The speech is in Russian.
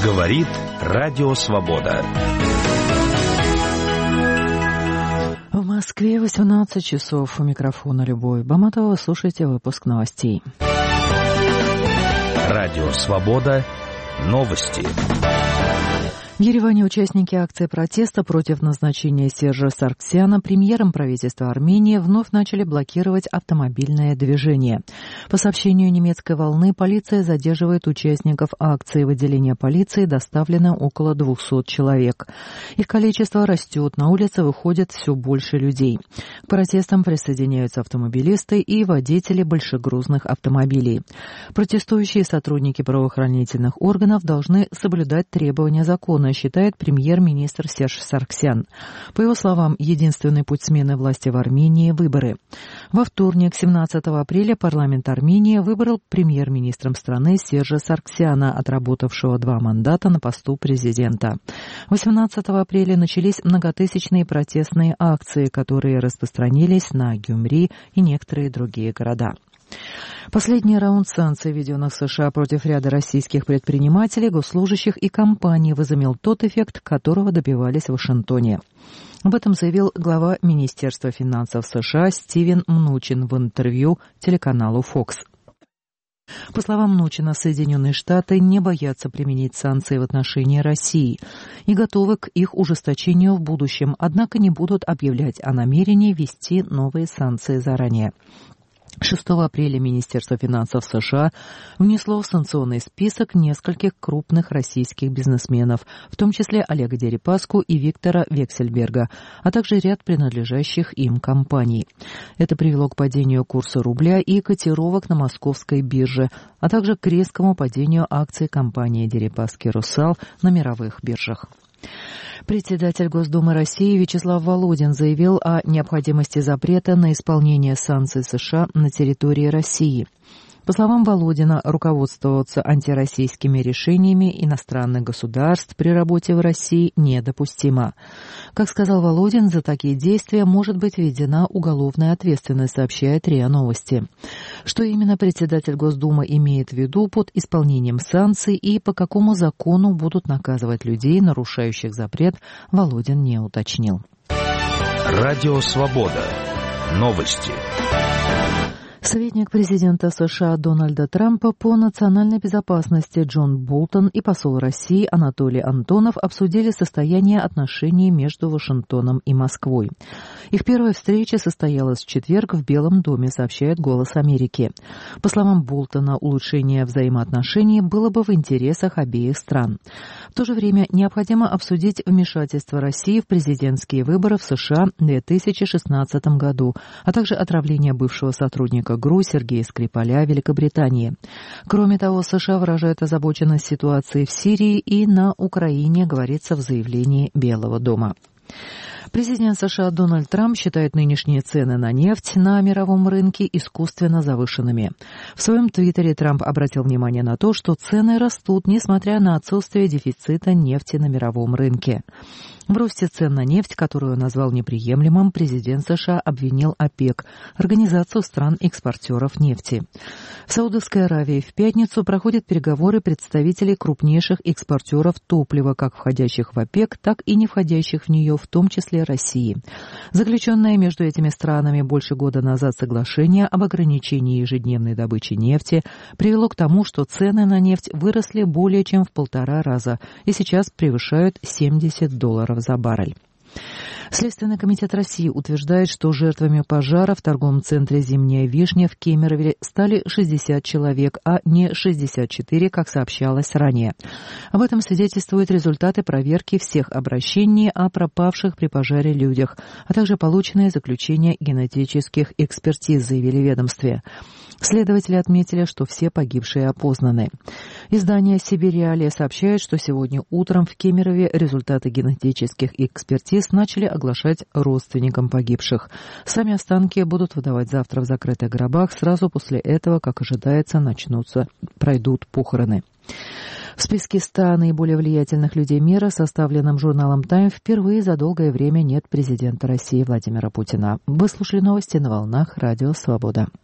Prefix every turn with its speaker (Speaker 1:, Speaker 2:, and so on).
Speaker 1: Говорит Радио Свобода.
Speaker 2: В Москве 18 часов. У микрофона Любовь Баматова. Слушайте выпуск новостей.
Speaker 1: Радио Свобода. Новости.
Speaker 2: В Ереване участники акции протеста против назначения Сержа Саргсяна премьером правительства Армении вновь начали блокировать автомобильное движение. По сообщению немецкой волны, полиция задерживает участников акции. В отделение полиции доставлено около 200 человек. Их количество растет, на улице выходит все больше людей. К протестам присоединяются автомобилисты и водители большегрузных автомобилей. Протестующие сотрудники правоохранительных органов должны соблюдать требования закона, считает премьер-министр Серж Саргсян. По его словам, единственный путь смены власти в Армении – выборы. Во вторник, 17 апреля, парламент Армении выбрал премьер-министром страны Сержа Саргсяна, отработавшего 2 мандата на посту президента. 18 апреля начались многотысячные протестные акции, которые распространились на Гюмри и некоторые другие города. Последний раунд санкций, введенных в США против ряда российских предпринимателей, госслужащих и компаний, возымел тот эффект, которого добивались в Вашингтоне. Об этом заявил глава Министерства финансов США Стивен Мнучин в интервью телеканалу Fox. По словам Мнучина, Соединенные Штаты не боятся применить санкции в отношении России и готовы к их ужесточению в будущем, однако не будут объявлять о намерении ввести новые санкции заранее. 6 апреля Министерство финансов США внесло в санкционный список нескольких крупных российских бизнесменов, в том числе Олега Дерипаску и Виктора Вексельберга, а также ряд принадлежащих им компаний. Это привело к падению курса рубля и котировок на московской бирже, а также к резкому падению акций компании Дерипаски «Русал» на мировых биржах. Председатель Госдумы России Вячеслав Володин заявил о необходимости запрета на исполнение санкций США на территории России. По словам Володина, руководствоваться антироссийскими решениями иностранных государств при работе в России недопустимо. Как сказал Володин, за такие действия может быть введена уголовная ответственность, сообщает РИА Новости. Что именно председатель Госдумы имеет в виду под исполнением санкций и по какому закону будут наказывать людей, нарушающих запрет, Володин не уточнил.
Speaker 1: Радио Свобода. Новости.
Speaker 2: Советник президента США Дональда Трампа по национальной безопасности Джон Болтон и посол России Анатолий Антонов обсудили состояние отношений между Вашингтоном и Москвой. Их первая встреча состоялась в четверг в Белом доме, сообщает «Голос Америки». По словам Болтона, улучшение взаимоотношений было бы в интересах обеих стран. В то же время необходимо обсудить вмешательство России в президентские выборы в США в 2016 году, а также отравление бывшего сотрудника ГРУ Сергея Скрипаля Великобритании. Кроме того, США выражают озабоченность ситуацией в Сирии и на Украине, говорится в заявлении Белого дома. Президент США Дональд Трамп считает нынешние цены на нефть на мировом рынке искусственно завышенными. В своем твиттере Трамп обратил внимание на то, что цены растут, несмотря на отсутствие дефицита нефти на мировом рынке. В росте цен на нефть, которую он назвал неприемлемым, президент США обвинил ОПЕК, организацию стран-экспортеров нефти. В Саудовской Аравии в пятницу проходят переговоры представителей крупнейших экспортеров топлива, как входящих в ОПЕК, так и не входящих в нее, в том числе России. Заключенное между этими странами больше года назад соглашение об ограничении ежедневной добычи нефти привело к тому, что цены на нефть выросли более чем в 1,5 раза и сейчас превышают $70 за баррель. Следственный комитет России утверждает, что жертвами пожара в торговом центре «Зимняя вишня» в Кемерове стали 60 человек, а не 64, как сообщалось ранее. Об этом свидетельствуют результаты проверки всех обращений о пропавших при пожаре людях, а также полученные заключения генетических экспертиз, заявили в ведомстве. Следователи отметили, что все погибшие опознаны. Издание «Сибирь-Реалия» сообщает, что сегодня утром в Кемерове результаты генетических экспертиз начали оглашать родственникам погибших. Сами останки будут выдавать завтра в закрытых гробах. Сразу после этого, как ожидается, пройдут похороны. В списке 100 наиболее влиятельных людей мира, составленном журналом «Тайм», впервые за долгое время нет президента России Владимира Путина. Вы слушали новости на волнах Радио Свобода.